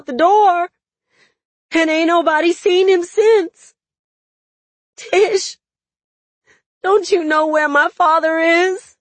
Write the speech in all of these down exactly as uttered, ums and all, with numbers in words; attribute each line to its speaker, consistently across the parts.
Speaker 1: the door, and ain't nobody seen him since. Tish, don't you know where my father is?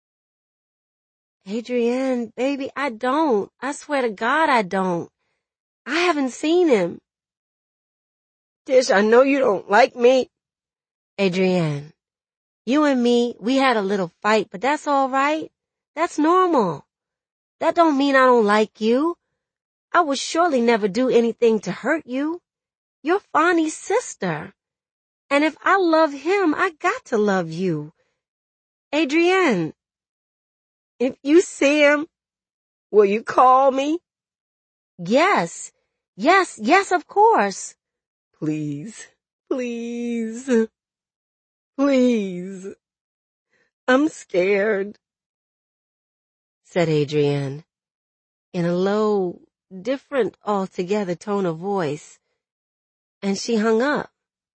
Speaker 1: Adrienne, baby, I don't. I swear to God I don't. I haven't seen him. Tish, I know you don't like me. Adrienne, you and me, we had a little fight, but that's all right. That's normal. That don't mean I don't like you. I would surely never do anything to hurt you. You're Fonny's sister. And if I love him, I got to love you. Adrienne, if you see him, will you call me? Yes, yes, yes, of course. Please, please, please. I'm scared, said Adrienne, in a low, different altogether tone of voice, and she hung up.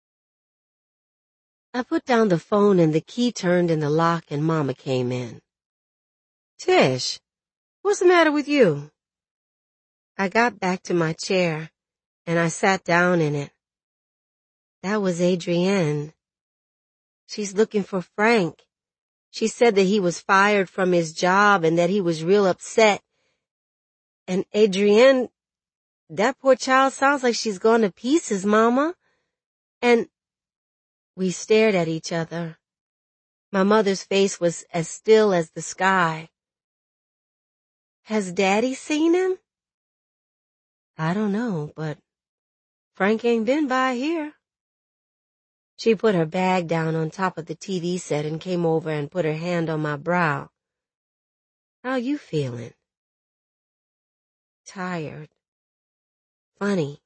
Speaker 1: I put down the phone and the key turned in the lock and Mama came in. Tish, what's the matter with you? I got back to my chair and I sat down in it. That was Adrienne. She's looking for Frank. She said that he was fired from his job and that he was real upset. And Adrienne, that poor child sounds like she's gone to pieces, Mama. And we stared at each other. My mother's face was as still as the sky. Has Daddy seen him? I don't know, but Frank ain't been by here. She put her bag down on top of the T V set and came over and put her hand on my brow. How you feeling? Tired. Funny.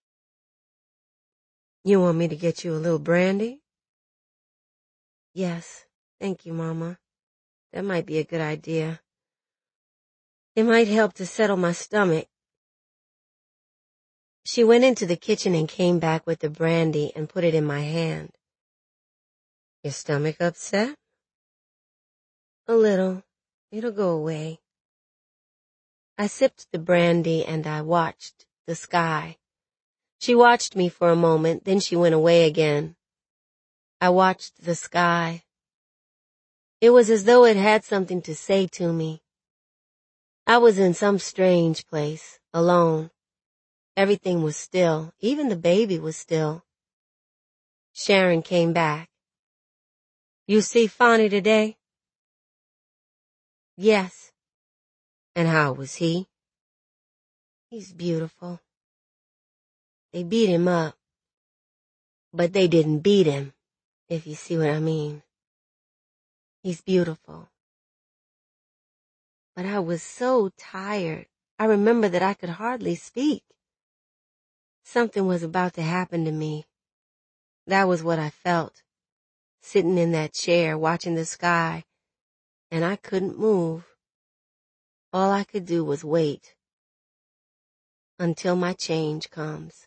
Speaker 1: You want me to get you a little brandy? Yes, thank you, Mama. That might be a good idea. It might help to settle my stomach. She went into the kitchen and came back with the brandy and put it in my hand. Your stomach upset? A little. It'll go away. I sipped the brandy and I watched the sky. She watched me for a moment, then she went away again. I watched the sky. It was as though it had something to say to me. I was in some strange place, alone. Everything was still. Even the baby was still. Sharon came back. You see Fonny today? Yes. And how was he? He's beautiful. They beat him up. But they didn't beat him, if you see what I mean. He's beautiful. But I was so tired. I remember that I could hardly speak. Something was about to happen to me. That was what I felt, sitting in that chair watching the sky, and I couldn't move. All I could do was wait until my change comes.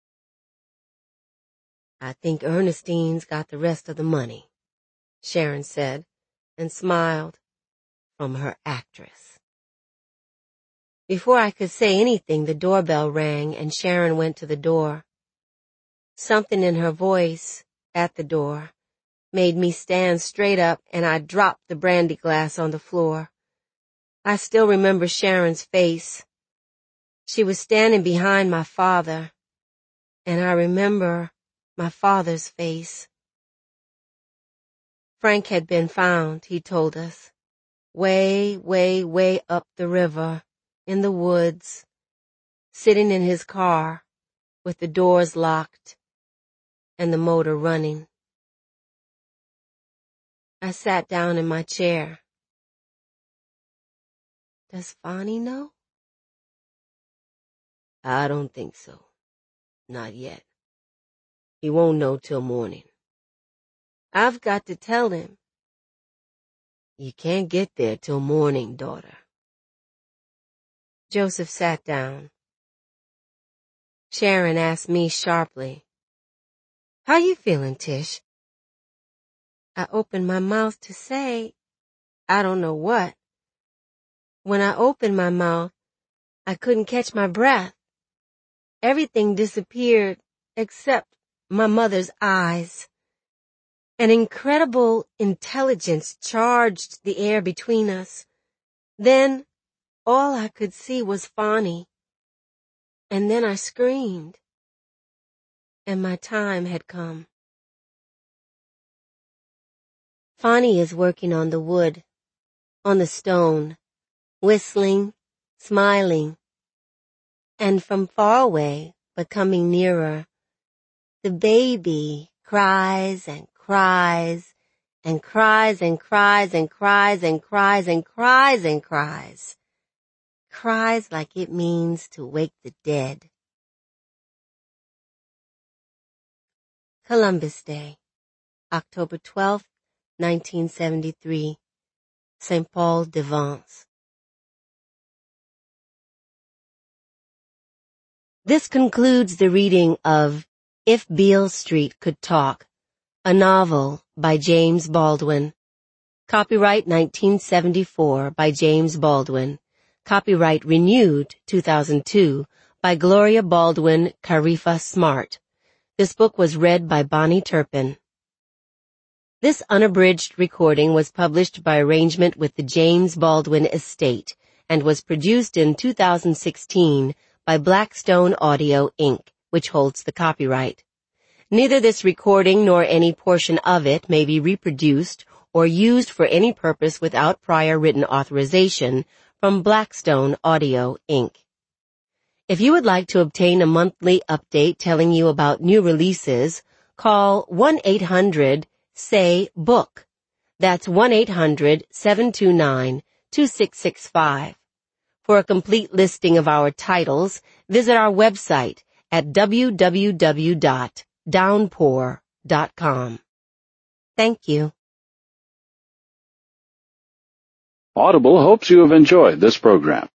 Speaker 1: I think Ernestine's got the rest of the money, Sharon said, and smiled from her actress. Before I could say anything, the doorbell rang and Sharon went to the door. Something in her voice at the door made me stand straight up and I dropped the brandy glass on the floor. I still remember Sharon's face. She was standing behind my father, and I remember my father's face. Frank had been found, he told us, way, way, way up the river, in the woods, sitting in his car with the doors locked and the motor running. I sat down in my chair. Does Fonny know? I don't think so. Not yet. He won't know till morning. I've got to tell him. You can't get there till morning, daughter. Joseph sat down. Sharon asked me sharply, How you feeling, Tish? I opened my mouth to say, I don't know what. When I opened my mouth, I couldn't catch my breath. Everything disappeared except my mother's eyes. An incredible intelligence charged the air between us. Then all I could see was Fonny. And then I screamed. And my time had come. Fonny is working on the wood, on the stone, whistling, smiling. And from far away, but coming nearer, the baby cries and cries and cries and cries and cries and cries and cries and cries. Cries like it means to wake the dead. Columbus Day, October twelfth, nineteen seventy-three, Saint Paul de Vence. This concludes the reading of If Beale Street Could Talk, a novel by James Baldwin. Copyright nineteen seventy-four by James Baldwin. Copyright renewed two thousand two by Gloria Baldwin Carifa Smart. This book was read by Bonnie Turpin. This unabridged recording was published by arrangement with the James Baldwin Estate and was produced in two thousand sixteen by Blackstone Audio, Incorporated, which holds the copyright. Neither this recording nor any portion of it may be reproduced or used for any purpose without prior written authorization from Blackstone Audio, Incorporated. If you would like to obtain a monthly update telling you about new releases, call one eight hundred S A Y BOOK. That's one eight hundred, seven two nine, two six six five. For a complete listing of our titles, visit our website at w w w dot downpour dot com. Thank you.
Speaker 2: Audible hopes you have enjoyed this program.